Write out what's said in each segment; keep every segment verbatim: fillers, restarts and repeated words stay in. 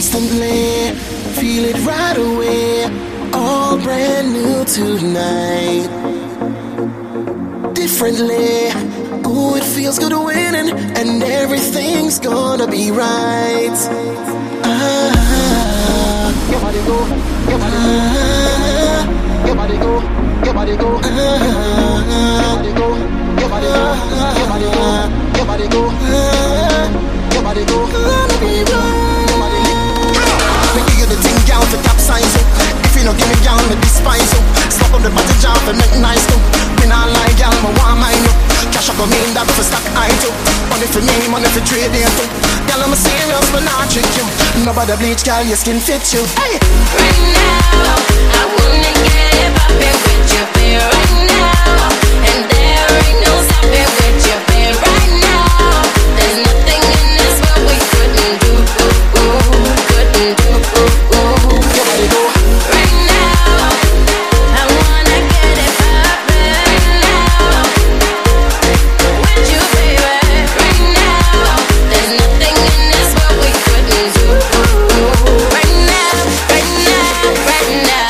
instantly, feel it right away, all brand new tonight. Differently, ooh, it feels good winning, and everything's gonna be right. Ah, your body go, your body go, ah, your body go, your body go, ah, your body go, your body go, your body go, your body go, ah, your body go, gonna be right. Your body go. Me give you the thing, girl, to capsize it. If you don't give me, girl, me despise you. Slap on the body job and make nice too. Me not like, girl, me want mine up. Cash I go mean that for stock I do. Money for me, money for trading too. Girl, I'm a serious, but not trick you. Nobody bleach, girl, your skin fits you. Hey. Right now, I wanna get poppin' with you, babe. Right now, and there ain't no stopping with you, babe. Right now, there's nothing in this world we couldn't do, couldn't do. Your body go. Right now, I wanna get it poppin' now with you, baby. Right now, there's nothing in this world we couldn't do. Right now, right now, right now.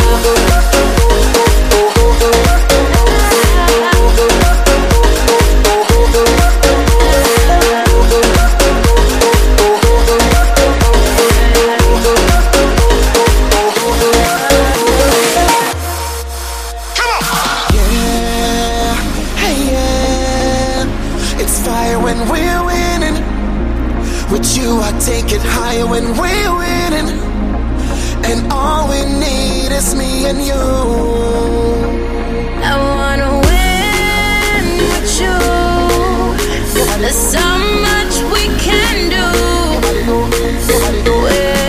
Yeah, hey yeah, it's fire when we're winning. With you I take it higher when we're winning. And all we need is me and you. I wanna win with you. There's so much we can do. With you.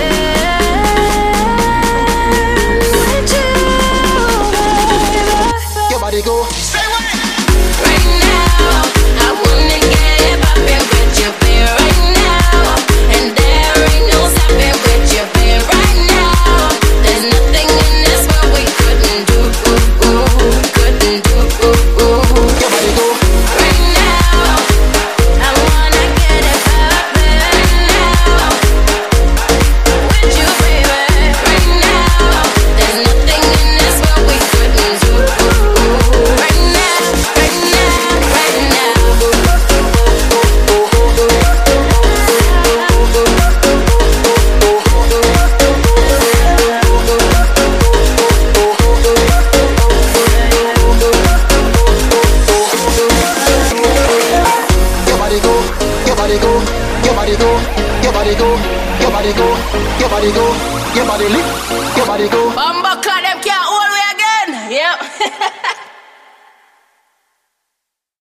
Your body go. Right now, I wanna get poppin' with you, babe. Right now, and there ain't no stopping with you, babe. Right now, there's nothing in this world we couldn't do, couldn't do. Your body go. Right now, I wanna get it poppin' now with you, baby. Right now, there's nothing in this world we couldn't do. Right now, right now, right now. Your body go, your body go, your body go, your body go, your body go, your body go, your body lick, your body go. Bumba clad them can't